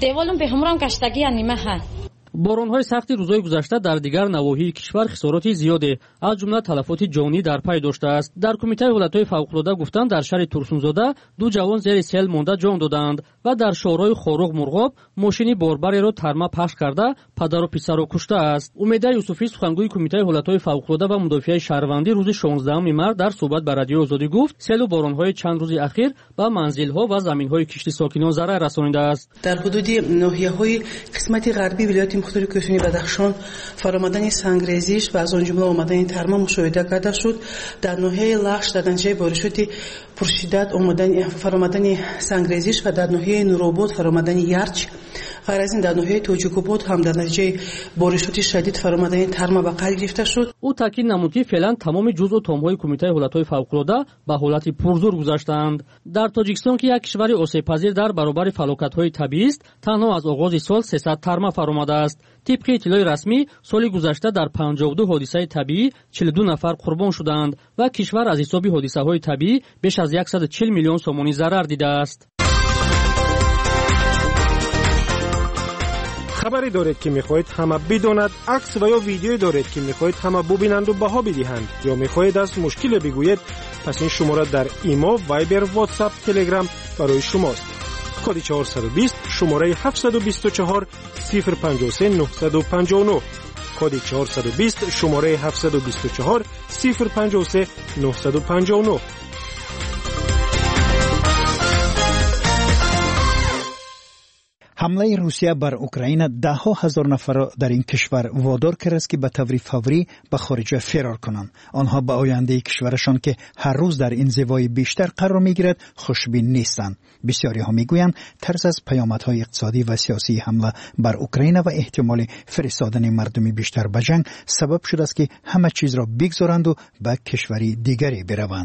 دیوالم به همرام کشتگی نیمه ها. باران‌های سختی روزهای گذشته در دیگر نواحی کشور خسارات زیادی از جمله تلفات جانی در پی داشته است. در کمیته حالت‌های فوق‌العاده گفتند در شهر ترسونزاده 2 جوان زیر سیل مانده جان دادند و در شهرهای خاروق مرغاب ماشینی باربری را ترمه پخش کرده پدر و پسر را کشته است. امیده یوسفی سخنگوی کمیته حالت‌های فوق‌العاده و مدافع شهروندی روز 16 مارس در صحبت با رادیو آزادی گفت سیل و باران‌های چند روز اخیر به منزل‌ها و زمین‌های کشتی ساکنان ضرر رسانیده است. در حدود ناحیه‌های قسمت غربی ولایت مختلف کشوری بدخشان فرآمدن سنگریزیش و از آن جمله آمدن ترما مشاهده کرده شد. در ناحیه لخش در نتیجه بارشات پرشدت آمدن فرآمدن سنگریزیش و در ناحیه نورآباد فرآمدن یرچ. غیر از این در ناحیه توجیک‌آباد هم در نتیجه بارشات شدید فرآمدن ترما به قید گرفته شد. او تاکید نمود که فعلا تمام جزء و تام‌های کمیته حالت‌های فوق‌العاده به حالت پرزور گذاشتند. در تاجیکستان که یک کشور آسیب‌پذیر در برابر فلاکت‌های طبیعی است، تنها از آغاز سال 300 ترما فرآمده است. طبق اطلاع رسمی سال گذشته در 52 حادثه طبیعی 42 نفر قربان شدند و کشور از حساب حادثه‌های طبیعی بیش از 140 میلیون سومانی ضرر دیده است. خبری دارید که میخواهید همه بداند، عکس و یا ویدیویی دارید که میخواهید همه ببینند و بها بدهند، یا میخواهید از مشکل بگویید، پس این شماره در ایمو، وایبر، واتساپ، تلگرام برای شماست. کد 420 شماره 724 053 959. کد 420 شماره 724 053 959. حمله روسیه بر اوکراین 10,000 نفر را در این کشور وادار کرده است که به طور فوری به خارج فرار کنند. آنها به آینده کشورشان که هر روز در انزوای بیشتر قرار میگیرد خوشبین نیستند. بسیاری ها میگویند ترس از پیامدهای اقتصادی و سیاسی حمله بر اوکراین و احتمال فرستادن مردم بیشتر به جنگ سبب شده است که همه چیز را بگذارند و به کشوری دیگری بروند.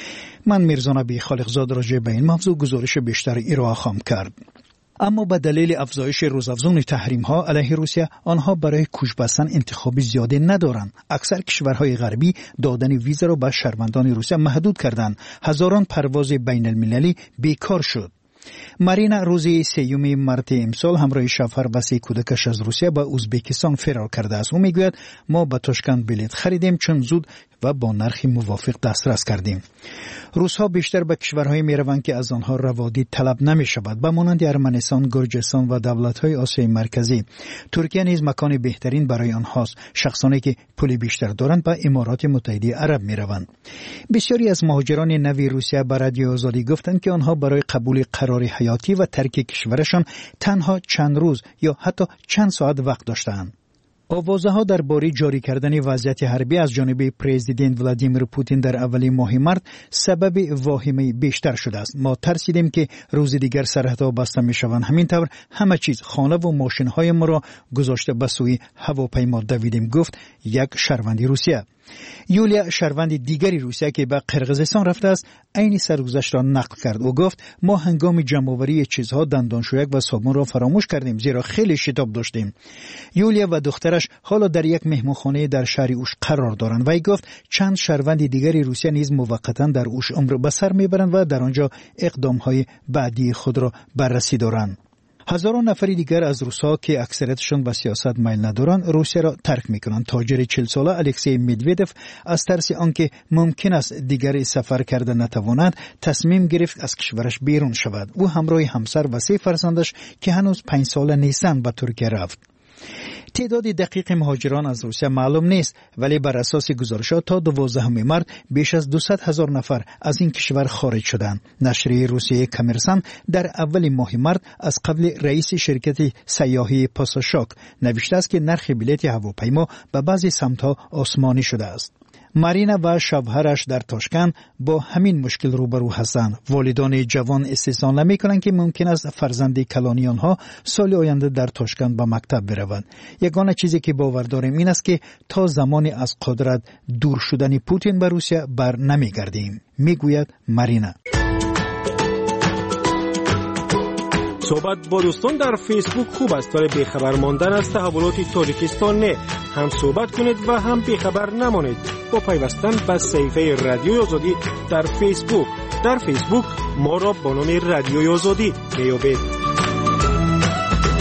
من میرزا نبی خالقزاد راجع به این موضوع گزارش بیشتر ارائه خواهم کرد. اما به دلیل افزایش روزافزون تحریم‌ها علیه روسیه آنها برای کوچ بستن انتخابی زیاده ندارند. اکثر کشورهای غربی دادن ویزا را به شهروندان روسیه محدود کردند. هزاران پرواز بین المللی بیکار شد. مارینا روزی 3 مارس امسال همراه شوهر و 3 کودکش از روسیه به ازبکستان فرار کرده است. او میگوید ما به تاشکند بلیط خریدیم چون زود و با نرخ موافق دسترس کردیم. روس‌ها بیشتر به کشورهای میروند که از آنها روادید طلب نمی شود، به مانند ارمنستان، گرجستان و دولت‌های آسیای مرکزی. ترکیه نیز مکان بهترین برای آنهاست. شخصانی که پول بیشتر دارند به امارات متحده عرب میروند. بسیاری از مهاجران نوی روسیه به رادیو آزادی گفتند که آنها برای قبول قرار حیاتی و ترک کشورشان تنها چند روز یا حتی چند ساعت وقت داشتند. آوازه‌ها درباره جاری کردن وضعیت حربی از جانب پرزیدنت ولادیمیر پوتین در اول ماه مارس سبب واهمه بیشتر شده است. ما ترسیدیم که روز دیگر سرحدها بسته می‌شوند. همینطور همه چیز، خانه و ماشین‌های ما را گذاشته به سوی هواپیما دویدیم، گفت یک شهروند روسیه. یولیا شهروند دیگری روسیه که به قرقیزستان رفته است عین سرگذشت را نقل کرد و گفت ما هنگام جمع‌آوری چیزها دندانشویک و صابون را فراموش کردیم زیرا خیلی شتاب داشتیم. یولیا و دخترش حالا در یک مهمانخانه در شهر اوش قرار دارند. وی گفت چند شهروند دیگری روسیه نیز موقتا در اوش عمر به سر میبرند و در آنجا اقدام‌های بعدی خود را بررسی دارند. هزاران نفر دیگر از روس‌ها که اکثریتشان به سیاست میل ندارند روسیه را ترک می‌کنند. تاجر 40 ساله الکسی مدودف از ترس آنکه ممکن است دیگر سفر کرده نتواند تصمیم گرفت از کشورش بیرون شود. او همراه همسر و 3 فرزندش که هنوز 5 ساله نیستند به ترکیه رفت. تعداد دقیق مهاجران از روسیه معلوم نیست، ولی بر اساس گزارشات تا 12 مارس بیش از 200,000 نفر از این کشور خارج شدند. نشریه روسیه کامرسان در اول ماه مارس از قبل رئیس شرکت سیاحی پاساشاک نوشته است که نرخ بلیط هواپیما به بعضی سمت‌ها آسمانی شده است. مارینا و شوهرش در تاشکند با همین مشکل روبرو هستند. والدان جوان استحسان نمی‌کنند که ممکن است فرزند کلانی آنها سال آینده در تاشکند به مکتب برود. یگانه چیزی که باور داریم این است که تا زمانی از قدرت دور شدن پوتین به روسیه بر نمیگردیم، میگوید مارینا. صحبت با دوستان در فیسبوک خوب است، ولی بیخبر ماندن از تحولات تاجیکستان نه. هم صحبت کنید و هم بیخبر نمانید با پیوستن به صفحه رادیو آزادی در فیسبوک. در فیسبوک ما را با نام رادیو آزادی میابید.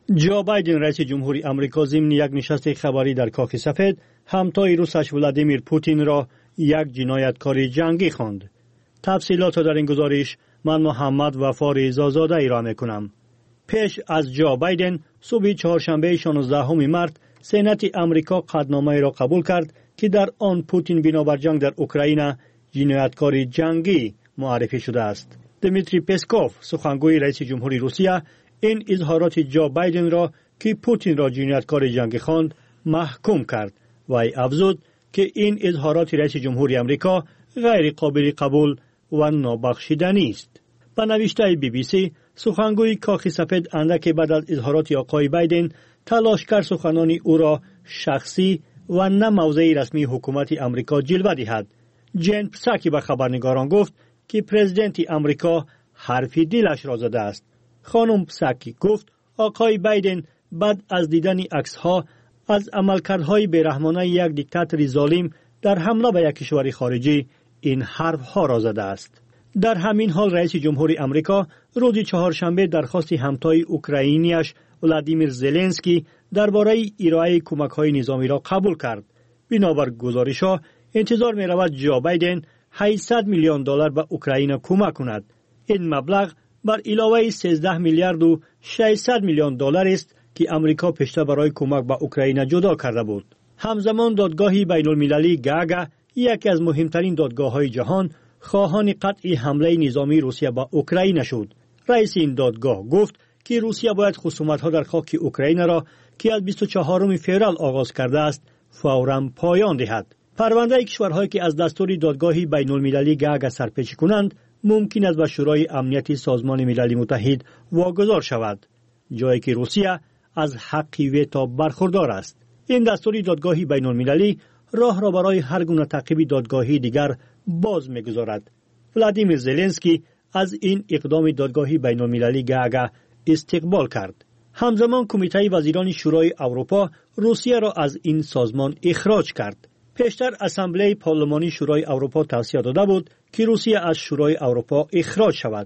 جو بایدن رئیس جمهوری آمریکا ضمن یک نشست خبری در کاخ سفید همتای روسش ولادیمیر پوتین را یک جنایتکار جنگی خواند. تفصیلات را در این گزارش من محمد وفا رضازاده ارائه می‌کنم. پیش از جو بایدن صبح چهارشنبه 16 مارس سنت آمریکا قطعنامه را قبول کرد که در آن پوتین بنابر جنگ در اوکراین جنایتکار جنگی معرفی شده است. دمیتری پسکوف سخنگوی رئیس جمهوری روسیه این اظهارات جو بایدن را که پوتین را جنایتکار جنگی خواند محکوم کرد و افزود که این اظهارات رئیس جمهوری آمریکا غیر قابل قبول و نابخشودنی است. به نوشته BBC سخنگوی کاخ سفید اندک بعد از اظهارات آقای بایدن تلاش کرد سخنان او را شخصی و نه موضع رسمی حکومت آمریکا جلوه دهد. جن پساکی به خبرنگاران گفت که پرزیدنت آمریکا حرف دلش را زده است. خانم پساکی گفت آقای بایدن بعد از دیدن عکس‌ها از عملکردهای بیرحمانه یک دیکتاتور ظالم در حمله به یک کشور خارجی این حرف‌ها را زده است. در همین حال رئیس جمهوری آمریکا روز چهارشنبه درخواست همتای اوکراینیش ولادیمیر زلنسکی درباره ارائه کمک‌های نظامی را قبول کرد. بنابر گزارش‌ها انتظار می‌رود جو بایدن 800 میلیون دلار به اوکراین کمک کند. این مبلغ بر علاوه 13 میلیارد و 600 میلیون دلار است که آمریکا پیشتر برای کمک به اوکراین جدا کرده بود. همزمان دادگاه بین‌المللی گاگا یکی از مهمترین دادگاه‌های جهان خواهان قطع حمله نظامی روسیه به اوکراین شد. رئیس این دادگاه گفت که روسیه باید خصومت‌ها در خاک اوکراین را که از 24 فوریه آغاز کرده است فوراً پایان دهد. پرونده کشورهایی که از دستور دادگاه بین‌المللی گاگا سرپیچی کنند ممکن است به شورای امنیت سازمان ملل متحد واگذار شود، جایی که روسیه از حق ویتو برخوردار است. این دستور دادگاه بین‌المللی راه را برای هر گونه تعقیب دادگاهی دیگر باز می‌گذارد. ولادیمیر زلنسکی از این اقدام دادگاه بین‌المللی گاگا استقبال کرد. همزمان کمیته وزیران شورای اروپا روسیه را از این سازمان اخراج کرد. پیشتر اسامبله پارلمانی شورای اروپا توصیه داده بود که روسیه از شورای اروپا اخراج شود.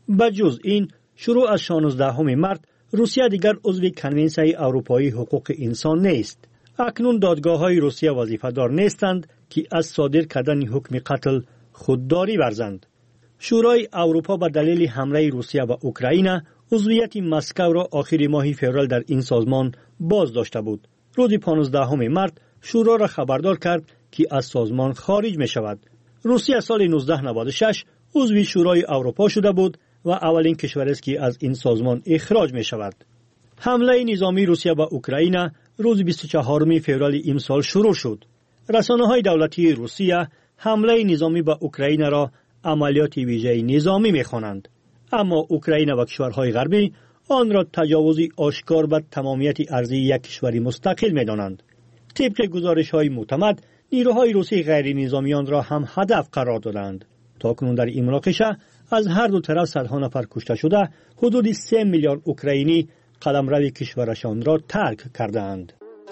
بجز این شروع از 16 مارس روسیه دیگر عضو کنونسیون اروپایی حقوق انسان نیست. اکنون دادگاه‌های روسیه وظیفه‌دار نیستند که از صادر کردن حکم قتل خودداری ورزند. شورای اروپا به دلیل حمله روسیه به اوکراین عضویت مسکو را آخر ماه فوریه در این سازمان باز داشته بود. روز 15 مارس شورا را خبردار کرد که از سازمان خارج می شود. روسیه سال 1996 عضو شورای اروپا شده بود و اولین کشور است که از این سازمان اخراج می شود. حمله نظامی روسیه به اوکراین روز 24 فوریه امسال شروع شد. رسانه‌های دولتی روسیه حمله نظامی به اوکراین را عملیات ویژه نظامی می‌خوانند، اما اوکراین و کشورهای غربی آن را تجاوزی آشکار به تمامیت ارضی یک کشور مستقل می‌دانند. طبق گزارش‌های معتمد نیروهای روسی غیر نظامیان را هم هدف قرار دادند. تاکنون در این مناقشه از هر دو طرف صدها نفر کشته شده، حدود 3 میلیون اوکراینی قلمرو کشورشان را ترک کردند.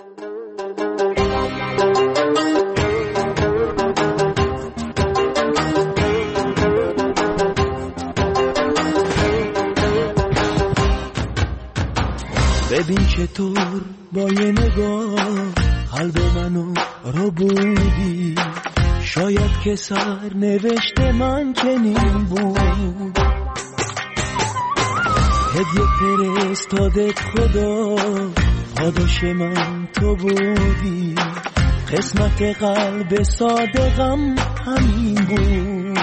ببین چطور با یه نگاه قلب منو رو بودی، شاید که سر نوشته من چنین بود. هدیه فرستادت خدا، پاداش من تو بودی، قسمت قلب صادقم همین بود.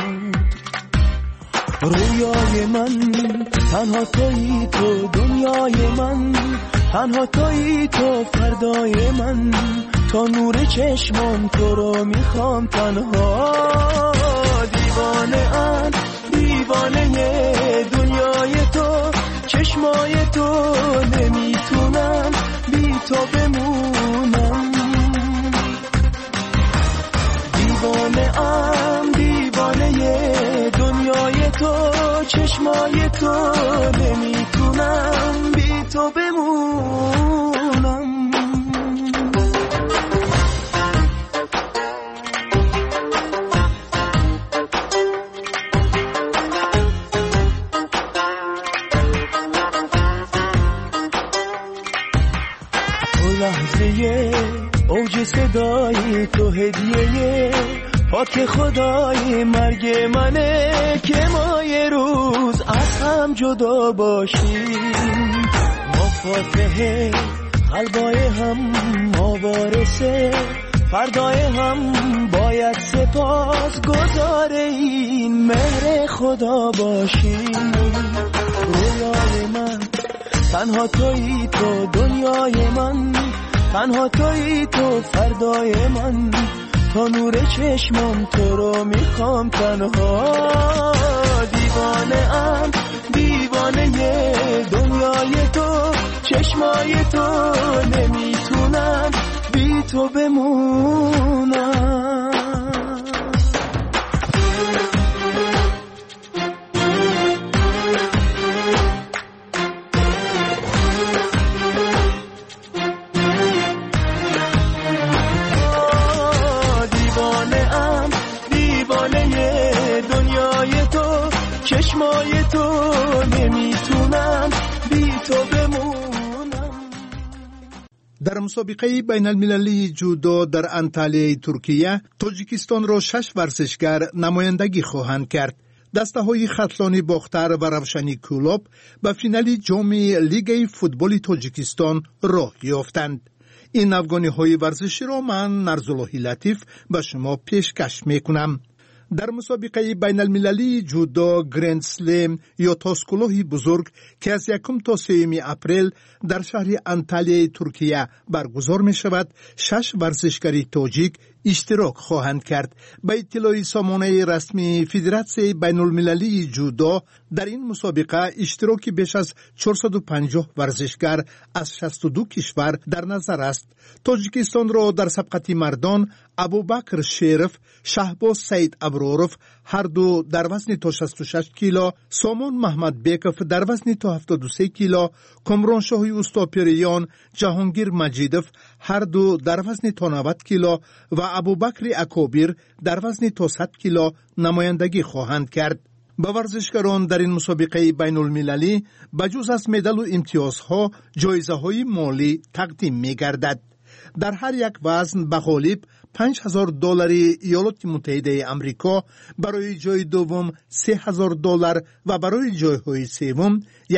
رویای من تنها تویی، تو دنیای من تنها تویی، تو فردای من، تا نور چشمان تو رو میخوام تنها. دیوانه دنیای تو، چشمای تو، نمیتونم بی تو بمونم. دیوانه دنیای تو، چشمای تو، نمیتونم بی تو بمونم. وقتی صدای تو هدیه پاک خدای مرگ منه که ما یه روز از هم جدا باشیم. ما فاتحه قلبای هم، ما وارثه فردای هم، باید سپاس گزار این مهر خدا باشیم. رویای من تنها تویی، تو دنیای من تنها تویی، تو فردای من، تا نور چشمم تو رو میخوام تنها. دیوانه ام دیوانه دنیای تو، چشمای تو، نمیتونم بی تو بمونم. چشمای تو، نمیتونم بی تو بمونم. در مسابقه بین المللی جودو در انطالیه ترکیه، تاجیکستان را 6 ورزشگر نمایندگی خواهند کرد. دسته های خطلانی باختر و روشنی کولوب به فینال جام لیگ فوتبال تاجیکستان راه یافتند. این افغانی های ورزشی را من نرزاللهی لطیف به شما پیشکش میکنم. در مسابقه بین المللی جودو گرند سلم یا تاسکلوه بزرگ که از 1 تا 3 اپریل در شهر انطالیه ترکیه برگزار می شود، 6 ورزشکاری تاجیک اشتراک خواهند کرد. به اطلاع سامانه رسمی فدراسیون بین المللی جودو، در این مسابقه اشتراکی بیش از 450 ورزشگر از 62 کشور در نظر است. تاجیکستان را در سبقت مردان ابوبکر شریف، شهباز سید ابروروف هر دو در وزن تا 66 کیلو، سامان محمد بیکف در وزن تا 73 کیلو، کامران شاهی اوستاپیریان، جهانگیر مجیدف هر دو در وزن تا 90 کیلو و ابوبکر اکابیر در وزن تا 100 کیلو نمایندگی خواهند کرد. به ورزشکاران در این مسابقه بین المللی بجز از مدال و امتیازها جایزه های مالی تقدیم می گردد. در هر یک وزن به غالب $5,000 ایالات متحده آمریکا، برای جای دوم $3,000 و برای جایهای سوم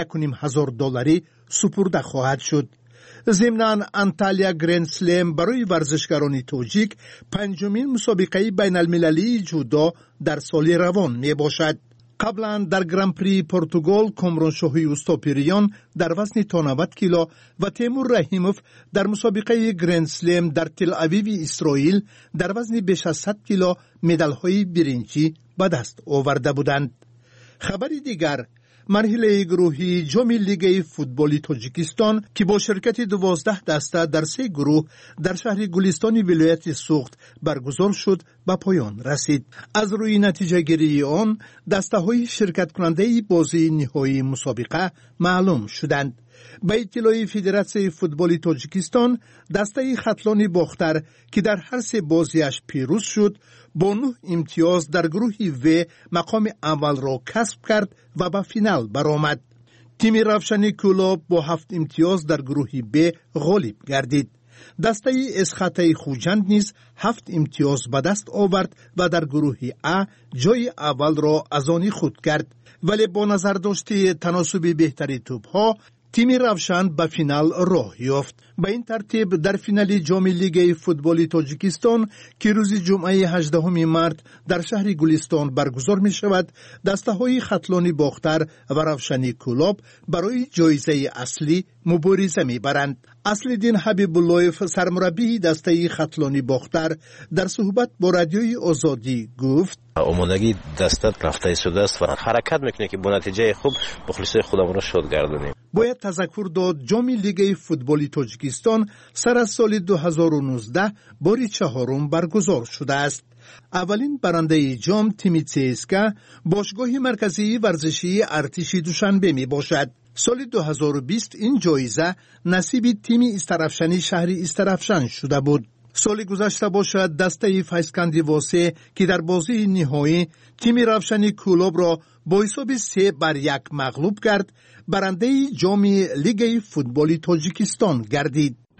$1,500 سپرده خواهد شد. ضمناً انطالیا گرند سلم برای ورزشکاران تاجیک 5مین مسابقه بین المللی جودو در سال روان می باشد. قبلا در گران پری پرتغال کامران شاهی اوستاپیریان در وزن تا 90 کیلو و تیمور رحیموف در مسابقه گرند سلم در تل آویو اسرائیل در وزن بیش از 100 کیلو مدال‌های برنجی به دست آورده بودند. خبری دیگر، مرحله گروهی جام لیگ فوتبال تاجیکستان که با شرکت 12 دسته در 3 گروه در شهر گلستان ولایت سوخت برگزار شد به پایان رسید. از روی نتیجه گیری آن دسته های شرکت کننده بازی نهایی مسابقه معلوم شدند. به اطلاع فدراسیون فوتبال تاجیکستان، دسته خطلانی باختر که در هر 3 بازیش پیروز شد با 9 امتیاز در گروه و مقام اول را کسب کرد و به فینال برآمد. تیم روشنی کولوب با 7 امتیاز در گروه ب غالب گردید. دسته اسخطه خوجند نیز 7 امتیاز به دست آورد و در گروه ا جای اول را از آن خود کرد، ولی با نظر داشته تناسب بهتری توپ‌ها تیم روشن به فینال راه یافت. به این ترتیب در فینال جام لیگ فوتبال تاجیکستان که روز جمعه 18 مارس در شهر گلستان برگزار می شود، دسته های خطلانی باختر و روشنی کولوب برای جایزه اصلی مبارزه می برند. اصل‌الدین حبیب اللهیف سرمربی دسته خطلانی باختر در صحبت با رادیوی آزادی گفت: آمادگی دستت رفته شده است و حرکت میکنه که با نتیجه خوب مخلصای خودمون را شاد گردونیم. باید تذکر داد جام لیگ فوتبال تاجیکستان سر از سال 2019 باری 4 برگزار شده است. اولین برنده جام تیم CSKA باشگاه مرکزی ورزشی ارتش دوشنبه می باشد. سال 2020 این جایزه نصیب تیم استرافشانی شهر استرافشان شده بود. سال گذشته باشد دسته فیسکندی واسه که در بازی نهایی تیم روشنی کولوب را با حساب 3-1 مغلوب کرد، برنده جام لیگ فوتبال تاجیکستان گردید.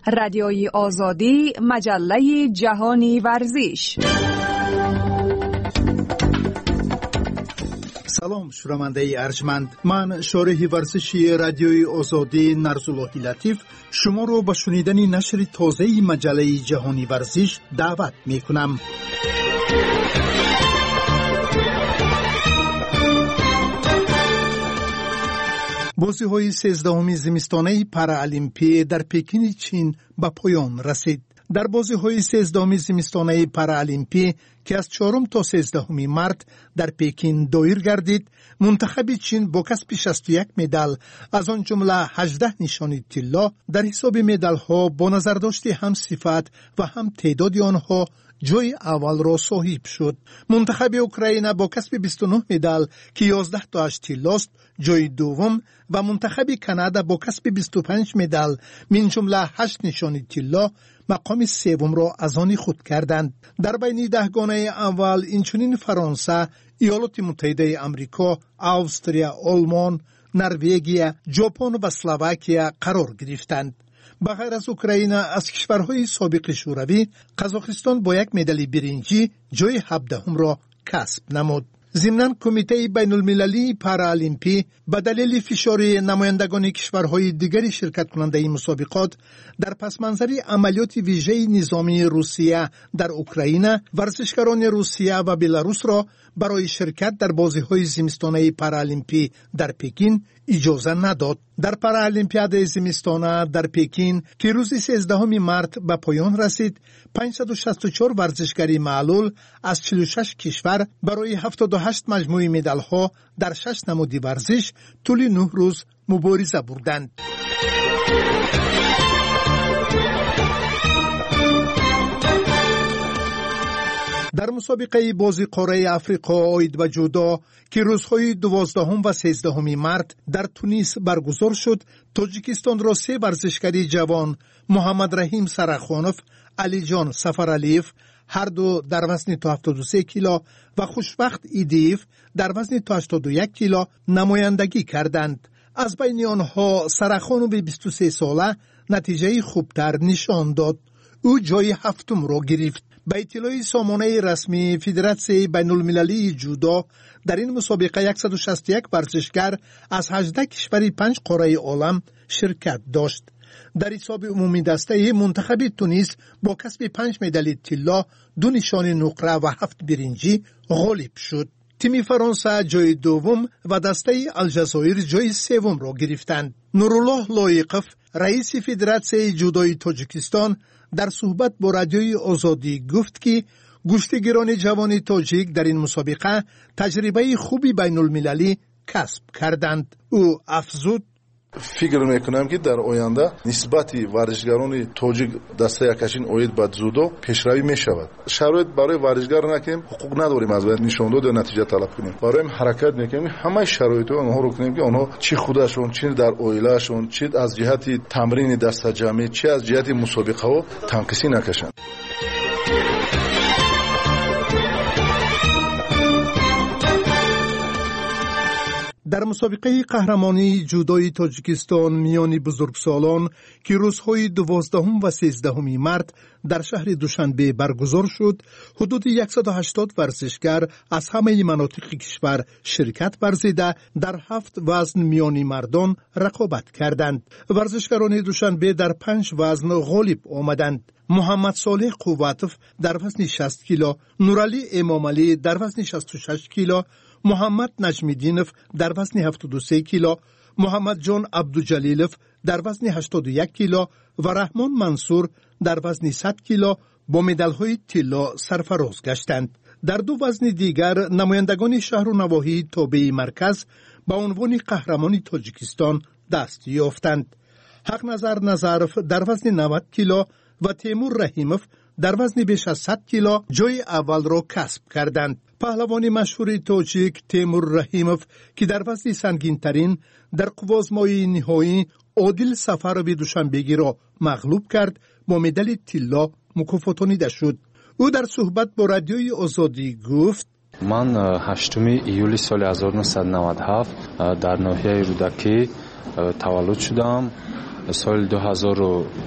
رادیوی آزادی، مجله جهانی ورزش. سلام شنونده ارجمند، من شارح ورزشی رادیوی آزادی نرزاللهی لطیف شما رو به شنیدن نشر تازه مجله جهانی ورزش دعوت می کنم. بازی‌های 13 زمستانه پارالمپی در پکین چین به پایان رسید. در بازی‌های 13 زمستانه پارالمپی که از 4 تا 13 مارت در پکین دایر گردید، منتخب چین با کسب 61 مدال از آن جمله 18 نشانی طلا در حساب مدال‌ها با نظرداشت هم صفت و هم تعداد آنها جای اول را صاحب شد. منتخب اوکراین با کسب 29 مدال که 11 تاش طلاست جای دوم و منتخب کانادا با کسب 25 مدال من جمله 8 نشانی طلا مقام سوم را از آن خود کردند. در بین 10 گانه اول اینچنین فرانسه، ایالات متحده آمریکا، استرالیا، آلمان، نروژ، ژاپن و اسلواکیه قرار گرفتند. بغیر از اوکراین از کشورهای سابق شوروی، قزاقستان با یک مدال برنجی جای 17 را کسب نمود. ضمناً کمیته بین المللی پارالمپی به دلیل فشار نمایندگان کشورهای دیگری شرکت کننده این مسابقات در پس منظر عملیات ویژه نظامی روسیه در اوکراین، ورزشکاران روسیه و بلاروس را برای شرکت در بازی‌های زمستانه پارالمپی در پکین اجازه نداد. در پارالمپیاد زمستانه در پکین که روز 13 مارت به پایان رسید، 564 ورزشکاری معلول از 46 کشور برای 78 مجموعه مدال‌ها در 6 نمود ورزش طول 9 روز مبارزه بردند. در مسابقه بازی قاره افریقا عاید به جودو که روزهای 12 و 13 مارت در تونس برگزار شد، تاجیکستان را 3 ورزشکاری جوان محمد رحیم سرخانوف، علی جان سفرعلیف هر دو در وزن تا 73 کیلو و خوشبخت ایدیف در وزن تا 81 کیلو نمایندگی کردند. از بین آنها سرخانوف 23 ساله نتیجه خوبتر نشان داد. او جای 7 را گرفت. به اطلاع سامانه رسمی فدراسیون بین المللی جودو در این مسابقه 161 ورزشکار از 18 کشور 5 قاره عالم شرکت داشت. در حساب عمومی دسته منتخب تونس با کسب 5 مدال طلا، 2 نشان نقره و 7 برنجی غالب شد. تیم فرانسه جای دوم و دسته الجزایر جای سوم را گرفتند. نورالله لایقف رئیس فدراسیون جودوی تاجیکستان در صحبت با رادیوی آزادی گفت که گشتگیران جوان تاجیک در این مسابقه تجربه خوبی بین المللی کسب کردند. او افزود: فکر میکنم که در آینده نسبت ورزشکاران تاجیک دسته یکشین اوید به جودو پیشروی میشود. شرایط برای ورزشکار نکنیم، حقوق نداریم از باید نشان داد و نتیجه طلب کنیم. برای حرکت میکنیم همه شرایط آنها رو کنیم که آنها چی خودشون، چی در اویلاشون، چی از جهت تمرین دسته جمعی، چی از جهت مسابقه ها تنقیسی نکشند. در مسابقه قهرمانی جودوی تاجیکستان میان بزرگسالان که روزهای 12 و 13 مارت در شهر دوشنبه برگزار شد، حدود 180 ورزشکار از همه مناطق کشور شرکت ورزیده در 7 وزن میانی مردان رقابت کردند. ورزشکاران دوشنبه در 5 وزن غالب آمدند. محمد صالح قوتف در وزن 60 کیلو، نورعلی امامعلی در وزن 66 کیلو، محمد نجمیدینف در وزن 73 کیلو، محمد جان عبدالجلیلف در وزن 81 کیلو و رحمان منصور در وزن 100 کیلو با مدال‌های طلا سرفراز گشتند. در 2 وزن دیگر نمایندگان شهر و نواحی تابع مرکز با عنوان قهرمانی تاجیکستان دست یافتند. حق نظر نظرف در وزن 90 کیلو و تیمور رحیموف در وزن بیش از 100 کیلو جای اول را کسب کردند. پهلوان مشهور تاجیک تیمور رحیموف که در وزن سنگین ترین در قوازمای نهایی عادل سفروی دوشنبگی را مغلوب کرد، با مدال طلا مکافاتانیده شد. او در صحبت با رادیوی آزادی گفت: من 8 ایولی سال 1997 در ناحیه رودکی تولد شدم. سال 2004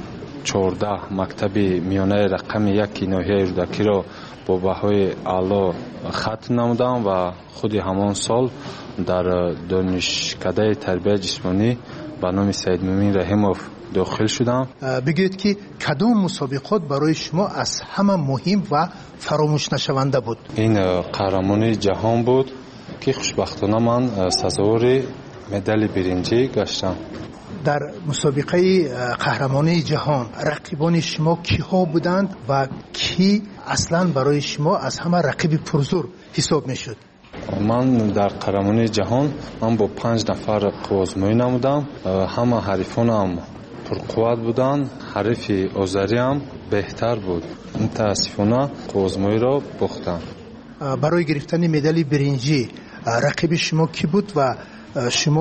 14 мактаби миёнаи рақами 1 ноҳияи рӯдакиро бо баҳои аъло хатм намудам ва худи ҳамон сол дар донишкадаи тарбияи ҷисмонӣ ба номи Саидмӯмин Раҳимов дохил шудам. бигӯед ки кадом мусобиқот барои шумо аз ҳама муҳим ва фаромӯшнашаванда буд? ин қаҳрамонии ҷаҳон буд ки хушбахтона ман сазовори медали биринҷӣ гаштам. дар мусобиқаи қаҳрамонии ҷаҳон рақибони шумо киҳо буданд ва ки аслан барои шумо аз ҳама рақиби пурзур ҳисоб мешуд? ман дар қаҳрамонии ҷаҳон ман бо 5 нафар қуввозмоӣ намудам. ҳама ҳарифонам пурқувват буданд. ҳарифи озариам беҳтар буд. мутаассифона қуввозмоиро бохтам. барои гирифтани медали биринҷӣ рақиби шумо кӣ буд ва шумо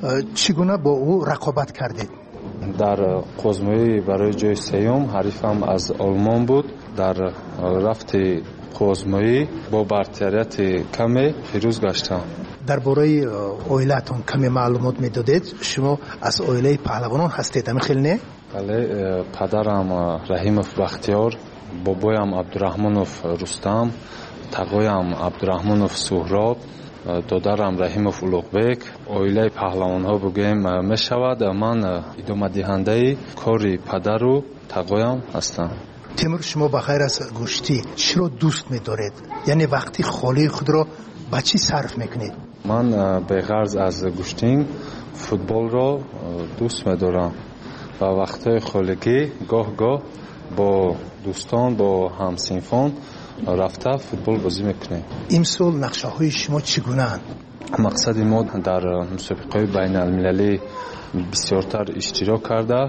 чӣ гуна бо ӯ рақобат кардед? дар қуввозмоӣ барои ҷои сеюм ҳарифам аз олмон буд. дар рафти қуввозмоӣ бо бартарияти каме фирӯз гаштам. дар бораи оилаатон каме маълумот медодед? шумо аз оилаи паҳлавонон ҳастед, ҳамин не? бале, падарам Раҳимов Бахтиёр, бобоям Абдураҳмонов Рустам, тағоям Абдураҳмонов Суҳроб, додарам Раҳимов Улуғбек. оилаи паҳлавонҳо бугем мешавад. ман идомадиҳандаи кори падару тағоям ҳастам. тимур, шумо ба ғайр аз гӯштӣ чиро дӯст медоред? яъне вақти холии худро ба чӣ сарф мекунед? ман беғарз аз гӯштин футболро дӯст медорам ва вақтҳои холигӣ гоҳ-гоҳ бо дӯстон, бо ҳамсинфон рафта футбол бозӣ мекунем. имсол нақшаҳои шумо чӣ гунаанд? мақсади мо дар мусобиқаҳои байналмилалӣ бисёртар иштирок карда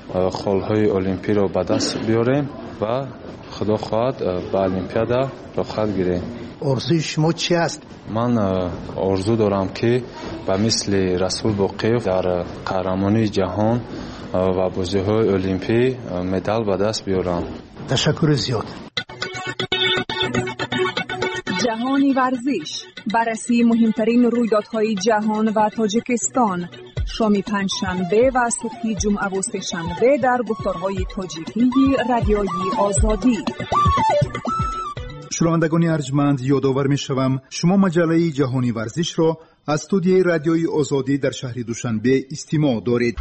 холҳои олимпиро ба даст биёрем ва худо хоҳад ба олимпиада рохат гирем. орзуи шумо чӣ аст? ман орзу дорам ки ба мисли Расул Боқиев дар қаҳрамонии ҷаҳон ва бозиҳои олимпӣ медал ба даст биёрам. ташаккури зиёд. جهانی ورزش، بررسی مهمترین رویدادهای جهان و تاجیکستان، شام پنجشنبه و صبح جمعه و سه‌شنبه در گفتارهای تاجیکی رادیویی آزادی. شنوندگان ارجمند، یادآور می‌شوم شما مجله جهانی ورزش را از استودیوی رادیویی آزادی در شهر دوشنبه استماع دارید.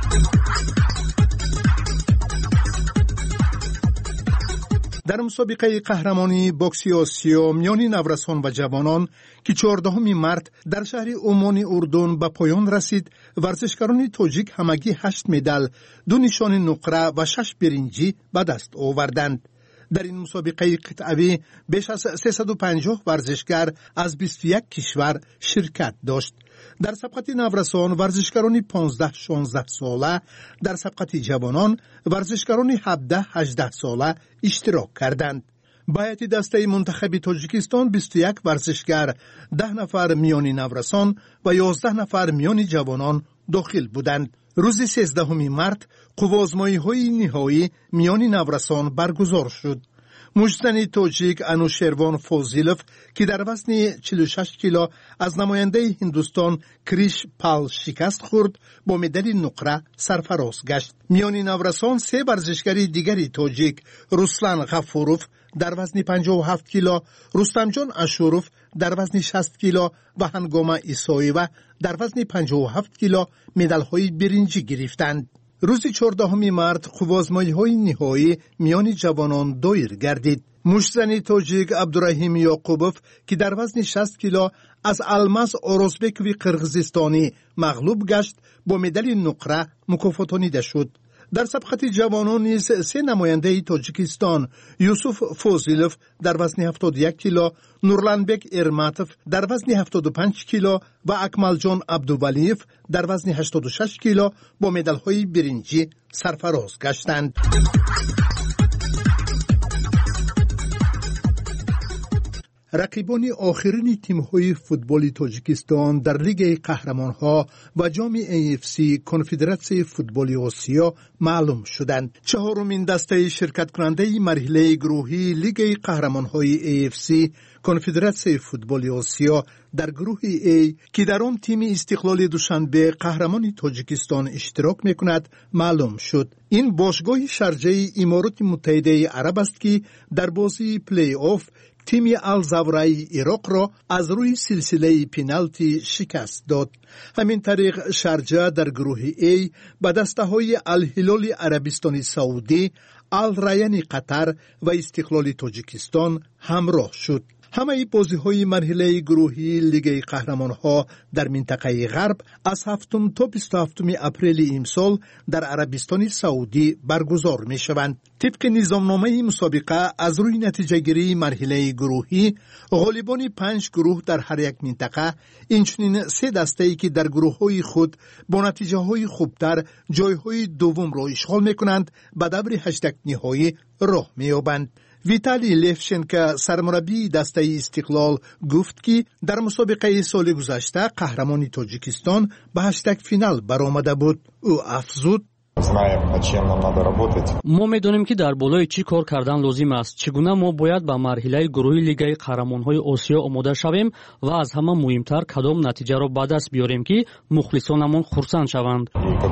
در مسابقه قهرمانی بوکسی آسیا میان نورسان و جوانان که 14 مارس در شهر عمان اردن به پایان رسید، ورزشکاران تاجیک همگی 8 مدال، 2 نشان نقره و 6 برنجی به دست آوردند. در این مسابقه قطعی بیش از 350 ورزشکار از 21 کشور شرکت داشت. در سبقت نورسان ورزشکاران 15-16 ساله، در سبقت جوانان ورزشکاران 17-18 ساله اشتراک کردند. به هیئت دسته منتخب تاجیکستان 21 ورزشکار، 10 نفر میان نورسان و 11 نفر میان جوانان داخل بودند. روز 13 مارس قوازمایی‌های نهایی میان نورسان برگزار شد. مجزن تاجیک انوشیروان فوزیلوف که در وزن 46 کیلو از نماینده هندوستان کریش پال شکست خورد، با مدال نقره سرفراز گشت. میان نورسان 3 ورزشکار دیگری تاجیک، رسلان غفوروف در وزن 57 کیلو، رستمجان اشوروف در وزن 60 کیلو و هنگام ایساییوه در وزن 57 کیلو مدال‌های برنجی گرفتند. روز 14 مارس قوازمایی‌های نهایی میان جوانان دایر گردید. مشتزن تاجیک عبدالرحیم یعقوبوف که در وزن 60 کیلو از الماس اورزبکوی قرغیزستانی مغلوب گشت، با مدال نقره مکافاتانیده شد. در سبقت جوانان نیز 3 نماینده تاجیکستان، یوسف فوزیلوف در وزن 71 کیلو، نورلانبک ارماتوف در وزن 75 کیلو و اکمالجان عبدوولیف در وزن 86 کیلو با مدال‌های برنجی سرفراز گشتند. رقیبان آخرین تیم‌های فوتبال تاجیکستان در لیگ قهرمان‌ها و جام AFC کنفدراسیون فوتبال آسیا معلوم شدند. 4مین دسته شرکت کننده مرحله گروهی لیگ قهرمان‌های AFC کنفدراسیون فوتبال آسیا در گروه A که در آن تیم استقلال دوشنبه قهرمان تاجیکستان اشتراک میکند معلوم شد. این باشگاه شارجه امارات متحده عرب است که در بازی پلی آف تیم الزاورای عراق را از روی سلسله پنالتی شکست داد. همین طریق شارجه در گروه A به دسته‌های الهلال عربستان سعودی، الریان قطر و استقلال تاجیکستان همراه شد. همه بازی‌های مرحله گروهی لیگ قهرمان‌ها در منطقه غرب از 7 تا 27 اپریل امسال در عربستان سعودی برگزار می‌شوند. طبق نظامنامه مسابقه از روی نتیجه‌گیری مرحله گروهی، غالبان 5 گروه در هر یک منطقه، اینچنین 3 دسته‌ای که در گروه‌های خود با نتیجه‌های خوبتر جای‌های دوم را اشغال می‌کنند، به دور 8 نهایی راه می‌یابند. ویتالی لفشنکو سرمربی دسته استقلال گفت که در مسابقه سال گذشته قهرمان تاجیکستان به 8 فینال برآمده بود. او افزود: ما می‌دانیم که در بالای چی کار کردن لازم است. چگونه ما باید به مرحله گروهی لیگ قهرمان‌های آسیا آماده شویم و از همه مهمتر کدام نتیجه را به دست بیاریم که مخلصانمان خرسند شوند.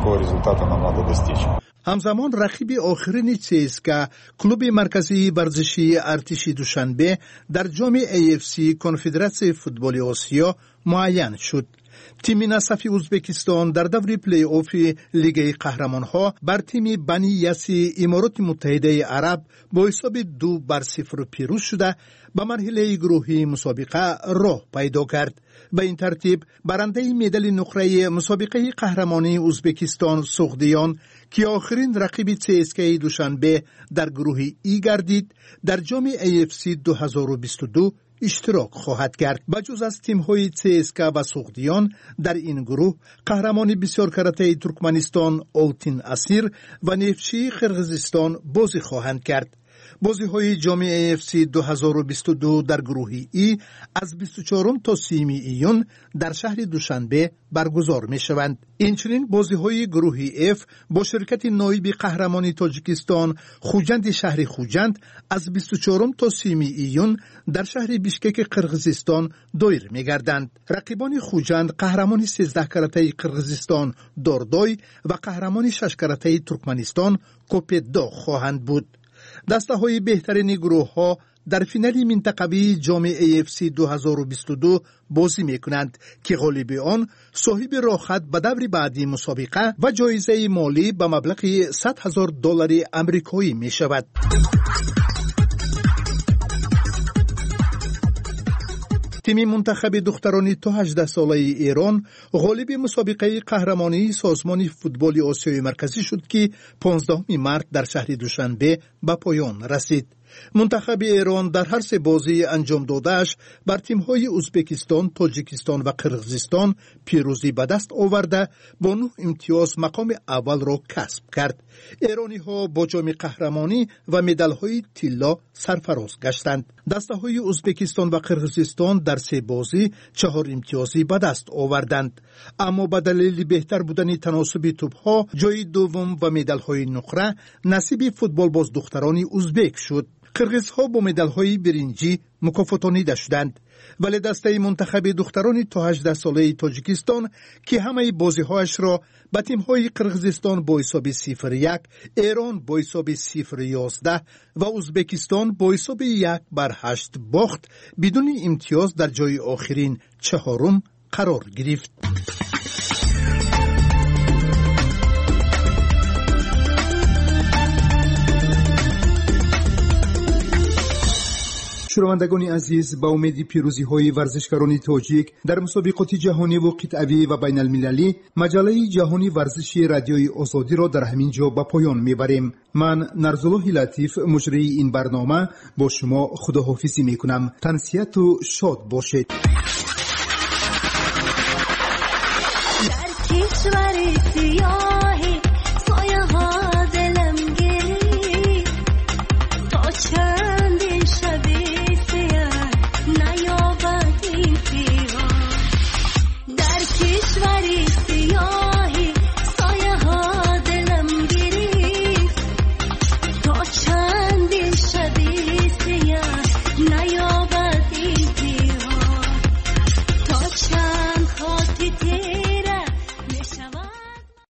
همزمان رقیب آخرین CSKA کلوب مرکزی ورزشی ارتش دوشنبه در جام AFC کنفدراسیون فوتبال آسیا معین شد. تیم نصفی ازبکستان در دور پلی آف لیگ قهرمان‌ها بر تیم بنی یاسی امارات متحده عرب با حساب 2-0 پیروز شده به مرحله گروهی مسابقه راه پیدا کرد. به این ترتیب برنده مدال نقره مسابقه قهرمانی ازبکستان سغدیان که آخرین رقیب CSKA دوشنبه در گروه ای گردید، در جام AFC 2022 اشتراک خواهد کرد. بجز از تیم‌های CSKA و سغدیان در این گروه قهرمان بسیار کرته ترکمنستان آلتین اسیر و نفچی قرقیزستان بازی خواهند کرد. بازی‌های جام AFC 2022 در گروه ای از 24 تا 30 ایون در شهر دوشنبه برگزار می‌شوند. اینچنین بازی‌های گروه F با شرکت نایب قهرمان تاجیکستان خوجند شهر خوجند از 24 تا 30 ایون در شهر بیشکک قرقیزستان دایر می‌گردند. رقیبان خوجند قهرمان 13 کرته قرقیزستان داردای و قهرمان 6 کرته ترکمنستان کوپددا خواهند بود. دسته‌های بهترین گروه‌ها در فینال منطقوی جام AFC 2022 بازی می‌کنند که غالب آن صاحب راحت به دور بعدی مسابقه و جایزه مالی به مبلغ $100,000 آمریکایی می‌شود. تیم منتخب دختران تا 18 ساله ایران غالب مسابقه قهرمانی سازمان فوتبال آسیای مرکزی شد که 15 مارس در شهر دوشنبه به پایان رسید. منتخب ایران در هر 3 بازی انجام داده‌اش بر تیم‌های ازبکستان، تاجیکستان و قرقیزستان پیروزی به دست آورده با 9 امتیاز مقام اول را کسب کرد. ایرانی‌ها با جام قهرمانی و مدال‌های طلا سرفراز گشتند. دسته‌های ازبکستان و قرقیزستان در 3 بازی 4 امتیازی به دست آوردند، اما به دلیل بهتر بودن تناسب توپ‌ها جای دوم و مدال‌های نقره نصیب فوتبال باز دختران ازبک شد. قرقیزها با مدال‌های برنجی مکافاتانیده شدند، ولی دسته منتخب دختران تا 18 ساله تاجیکستان که همه بازی‌هایش را با تیم‌های قرقیزستان با حساب 0-1، ایران با حساب 0-11 و ازبکستان با حساب 1-8 باخت، بدون امتیاز در جای آخرین 4 قرار گرفت. شنوندگان عزیز، با امید پیروزی‌های ورزشکاران تاجیک در مسابقات جهانی و قطعی و بین المللی، مجله جهانی ورزشی رادیوی آزادی را در همین جا به پایان میبریم. من نرزالله لطیف مجری این برنامه با شما خداحافظی میکنم. تنسیت و شاد باشید.